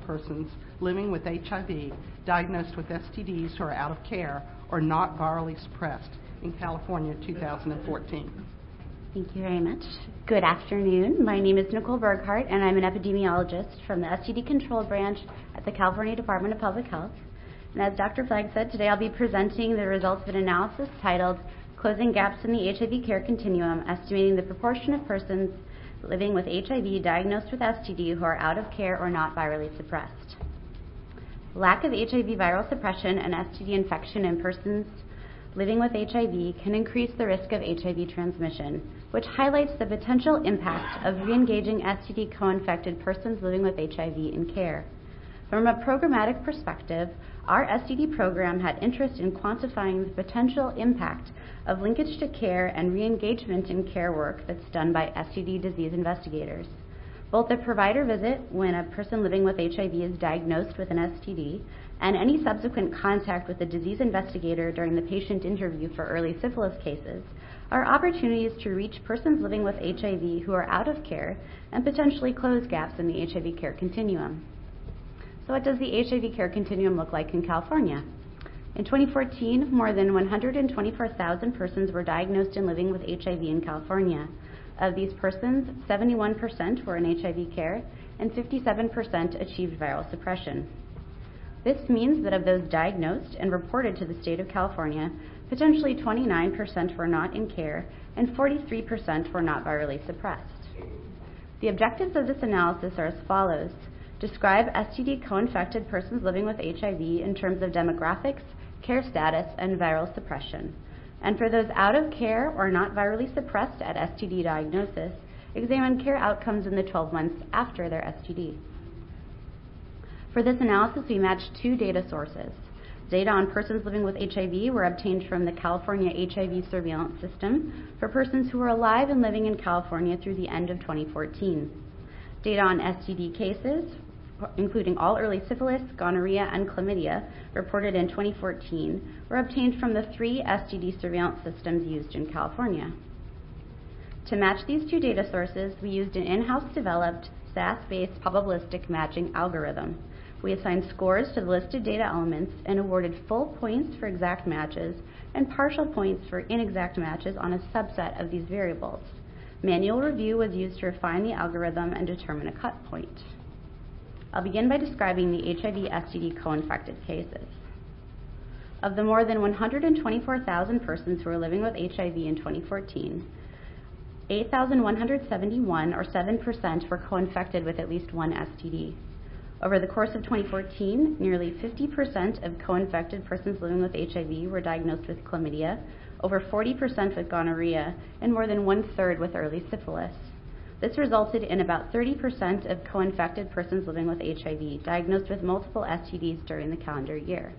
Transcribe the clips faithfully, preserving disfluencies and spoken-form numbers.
persons living with H I V diagnosed with S T Ds who are out of care or not virally suppressed in California two thousand fourteen. Thank you very much. Good afternoon. My name is Nicole Berghardt, and I'm an epidemiologist from the S T D Control Branch at the California Department of Public Health. And as Doctor Flagg said, today I'll be presenting the results of an analysis titled Closing Gaps in the H I V Care Continuum, Estimating the Proportion of Persons Living with H I V Diagnosed with S T D Who Are Out of Care or Not Virally Suppressed. Lack of H I V viral suppression and S T D infection in persons living with H I V can increase the risk of H I V transmission, which highlights the potential impact of re-engaging S T D co-infected persons living with H I V in care. From a programmatic perspective, our S T D program had interest in quantifying the potential impact of linkage to care and re-engagement in care work that's done by S T D disease investigators. Both the provider visit when a person living with H I V is diagnosed with an S T D and any subsequent contact with the disease investigator during the patient interview for early syphilis cases are opportunities to reach persons living with H I V who are out of care and potentially close gaps in the H I V care continuum. So what does the H I V care continuum look like in California? In twenty fourteen, more than one hundred twenty-four thousand persons were diagnosed and living with H I V in California. Of these persons, seventy-one percent were in H I V care and fifty-seven percent achieved viral suppression. This means that of those diagnosed and reported to the state of California, potentially twenty-nine percent were not in care and forty-three percent were not virally suppressed. The objectives of this analysis are as follows. Describe S T D co-infected persons living with H I V in terms of demographics, care status, and viral suppression. And for those out of care or not virally suppressed at S T D diagnosis, examine care outcomes in the twelve months after their S T D. For this analysis, we matched two data sources. Data on persons living with H I V were obtained from the California H I V Surveillance System for persons who were alive and living in California through the end of twenty fourteen. Data on S T D cases, including all early syphilis, gonorrhea, and chlamydia, reported in twenty fourteen, were obtained from the three S T D surveillance systems used in California. To match these two data sources, we used an in-house developed S A S based probabilistic matching algorithm. We assigned scores to the listed data elements and awarded full points for exact matches and partial points for inexact matches on a subset of these variables. Manual review was used to refine the algorithm and determine a cut point. I'll begin by describing the H I V S T D co-infected cases. Of the more than one hundred twenty-four thousand persons who were living with H I V in twenty fourteen, eight thousand one hundred seventy-one, or seven percent, were co-infected with at least one S T D. Over the course of twenty fourteen, nearly fifty percent of co-infected persons living with H I V were diagnosed with chlamydia, over forty percent with gonorrhea, and more than one-third with early syphilis. This resulted in about thirty percent of co-infected persons living with H I V diagnosed with multiple S T Ds during the calendar year.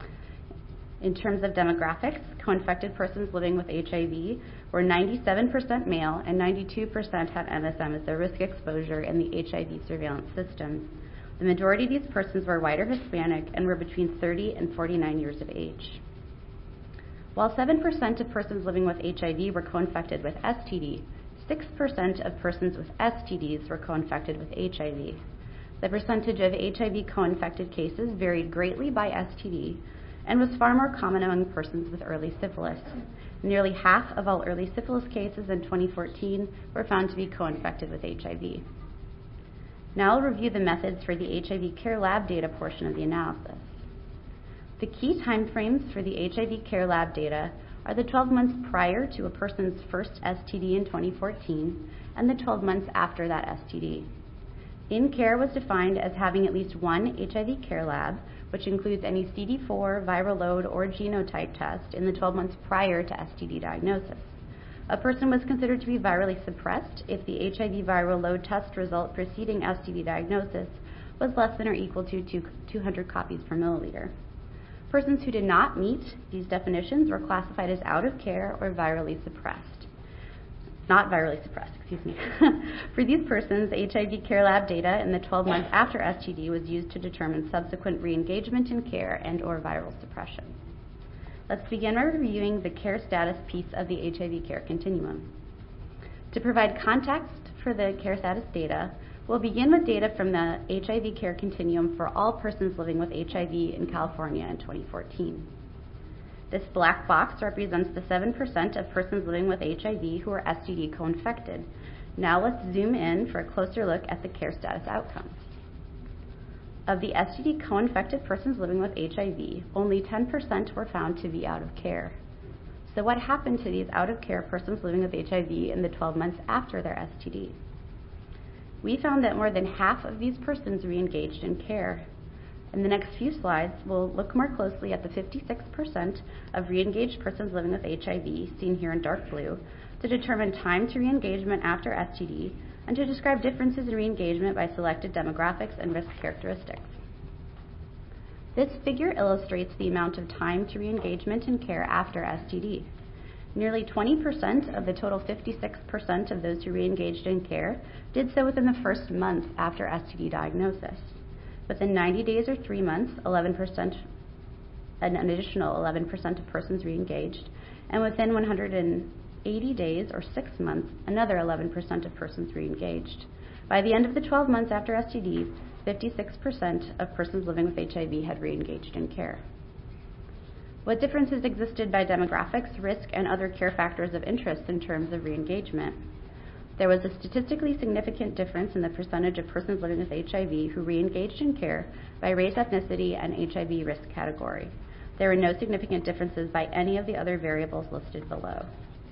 In terms of demographics, co-infected persons living with H I V were ninety-seven percent male and ninety-two percent had M S M as their risk exposure in the H I V surveillance system. The majority of these persons were white or Hispanic and were between thirty and forty-nine years of age. While seven percent of persons living with H I V were co-infected with S T D, six percent of persons with S T Ds were co-infected with H I V. The percentage of H I V co-infected cases varied greatly by S T D and was far more common among persons with early syphilis. Nearly half of all early syphilis cases in twenty fourteen were found to be co-infected with H I V. Now I'll review the methods for the H I V Care Lab data portion of the analysis. The key timeframes for the H I V Care Lab data are the twelve months prior to a person's first S T D in twenty fourteen and the twelve months after that S T D. In care was defined as having at least one H I V care lab, which includes any C D four, viral load, or genotype test in the twelve months prior to S T D diagnosis. A person was considered to be virally suppressed if the H I V viral load test result preceding S T D diagnosis was less than or equal to two hundred copies per milliliter. Persons who did not meet these definitions were classified as out of care or virally suppressed. Not virally suppressed, excuse me. For these persons, H I V care lab data in the twelve months after S T D was used to determine subsequent re-engagement in care and or viral suppression. Let's begin by reviewing the care status piece of the H I V care continuum. To provide context for the care status data, We'll begin with data from the H I V care continuum for all persons living with H I V in California in twenty fourteen. This black box represents the seven percent of persons living with H I V who are S T D co-infected. Now let's zoom in for a closer look at the care status outcomes. Of the S T D co-infected persons living with H I V, only ten percent were found to be out of care. So what happened to these out-of-care persons living with H I V in the twelve months after their S T D? We found that more than half of these persons re-engaged in care. In the next few slides, we'll look more closely at the fifty-six percent of re-engaged persons living with H I V, seen here in dark blue, to determine time to re-engagement after S T D, and to describe differences in re-engagement by selected demographics and risk characteristics. This figure illustrates the amount of time to re-engagement in care after S T D. Nearly twenty percent of the total fifty-six percent of those who re-engaged in care did so within the first month after S T D diagnosis. Within ninety days or three months, eleven percent, an additional eleven percent of persons re-engaged, and within one hundred eighty days or six months, another eleven percent of persons re-engaged. By the end of the twelve months after S T D, fifty-six percent of persons living with H I V had re-engaged in care. What differences existed by demographics, risk, and other care factors of interest in terms of re-engagement? There was a statistically significant difference in the percentage of persons living with H I V who re-engaged in care by race, ethnicity, and H I V risk category. There were no significant differences by any of the other variables listed below.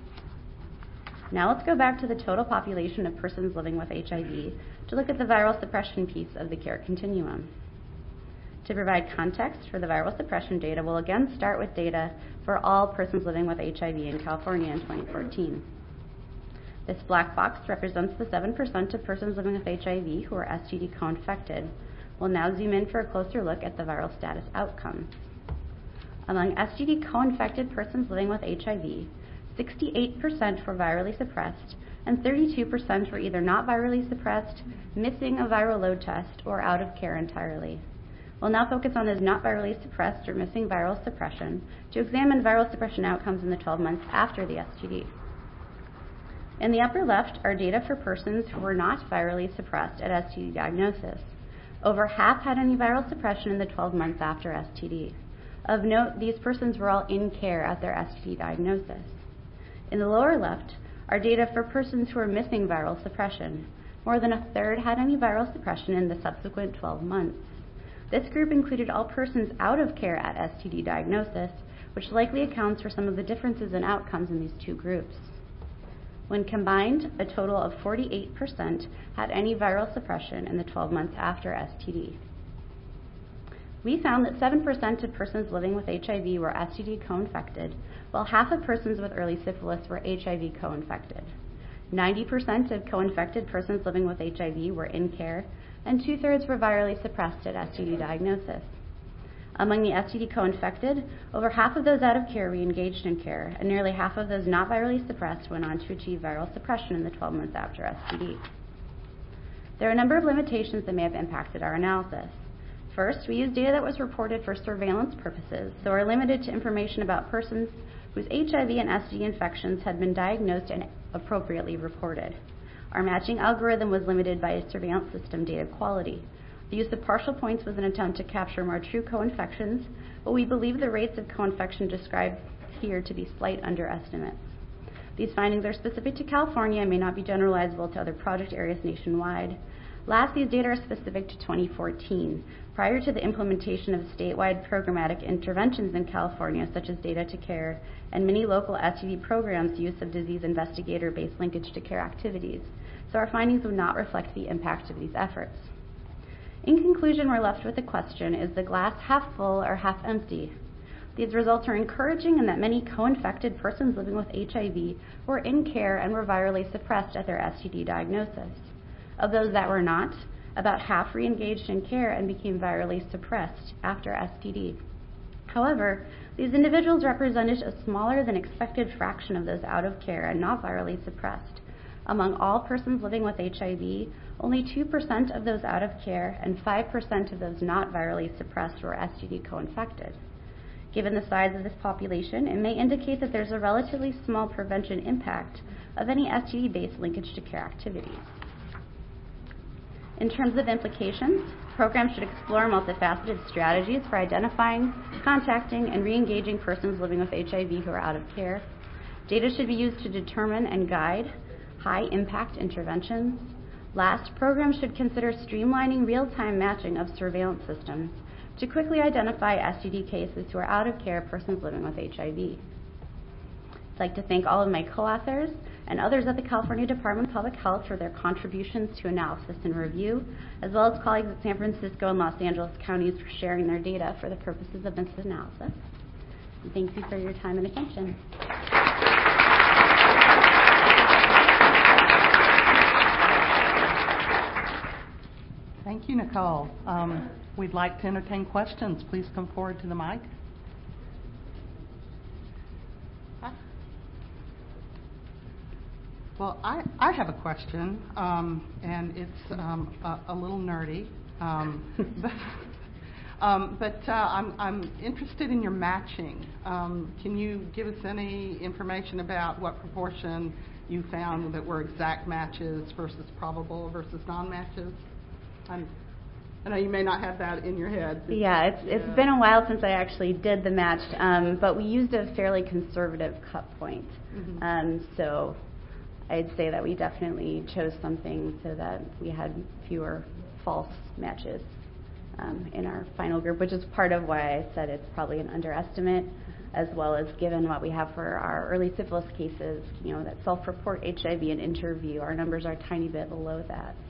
Now let's go back to the total population of persons living with H I V to look at the viral suppression piece of the care continuum. To provide context for the viral suppression data, we'll again start with data for all persons living with H I V in California in twenty fourteen. This black box represents the seven percent of persons living with H I V who are S T D co-infected. We'll now zoom in for a closer look at the viral status outcomes. Among S T D co-infected persons living with H I V, sixty-eight percent were virally suppressed, and thirty-two percent were either not virally suppressed, missing a viral load test, or out of care entirely. We'll now focus on those not virally suppressed or missing viral suppression to examine viral suppression outcomes in the twelve months after the S T D. In the upper left are data for persons who were not virally suppressed at S T D diagnosis. Over half had any viral suppression in the twelve months after S T D. Of note, these persons were all in care at their S T D diagnosis. In the lower left are data for persons who are missing viral suppression. More than a third had any viral suppression in the subsequent twelve months. This group included all persons out of care at S T D diagnosis, which likely accounts for some of the differences in outcomes in these two groups. When combined, a total of forty-eight percent had any viral suppression in the twelve months after S T D. We found that seven percent of persons living with H I V were S T D co-infected, while half of persons with early syphilis were H I V co-infected. ninety percent of co-infected persons living with H I V were in care, and two-thirds were virally suppressed at S T D diagnosis. Among the S T D co-infected, over half of those out of care re-engaged in care, and nearly half of those not virally suppressed went on to achieve viral suppression in the twelve months after S T D. There are a number of limitations that may have impacted our analysis. First, we used data that was reported for surveillance purposes, so are limited to information about persons whose H I V and S T D infections had been diagnosed and appropriately reported. Our matching algorithm was limited by surveillance system data quality. The use of partial points was an attempt to capture more true co-infections, but we believe the rates of co-infection described here to be slight underestimates. These findings are specific to California and may not be generalizable to other project areas nationwide. Last, these data are specific to twenty fourteen, prior to the implementation of statewide programmatic interventions in California, such as Data to Care, and many local S T D programs' use of disease investigator-based linkage to care activities, so our findings would not reflect the impact of these efforts. In conclusion, we're left with the question, is the glass half full or half empty? These results are encouraging in that many co-infected persons living with H I V were in care and were virally suppressed at their S T D diagnosis. Of those that were not, about half re-engaged in care and became virally suppressed after S T D. However, these individuals represented a smaller than expected fraction of those out of care and not virally suppressed. Among all persons living with H I V, only two percent of those out of care and five percent of those not virally suppressed were S T D co-infected. Given the size of this population, it may indicate that there's a relatively small prevention impact of any S T D-based linkage to care activities. In terms of implications, programs should explore multifaceted strategies for identifying, contacting, and re-engaging persons living with H I V who are out of care. Data should be used to determine and guide high-impact interventions. Last, programs should consider streamlining real-time matching of surveillance systems to quickly identify S T D cases who are out of care persons living with H I V. I'd like to thank all of my co-authors and others at the California Department of Public Health for their contributions to analysis and review, as well as colleagues at San Francisco and Los Angeles counties for sharing their data for the purposes of this analysis. And thank you for your time and attention. Thank you, Nicole. Um, we'd like to entertain questions. Please come forward to the mic. Well, I, I have a question, um, and it's um, a, a little nerdy, um, but, um, but uh, I'm, I'm interested in your matching. Um, can you give us any information about what proportion you found that were exact matches versus probable versus non-matches? I'm, I know you may not have that in your head. Yeah, it's it's yeah. been a while since I actually did the match, um, but we used a fairly conservative cut point. Mm-hmm. um, so I'd say that we definitely chose something so that we had fewer false matches um, in our final group, which is part of why I said it's probably an underestimate, as well as given what we have for our early syphilis cases, you know, that self-report H I V and interview, our numbers are a tiny bit below that.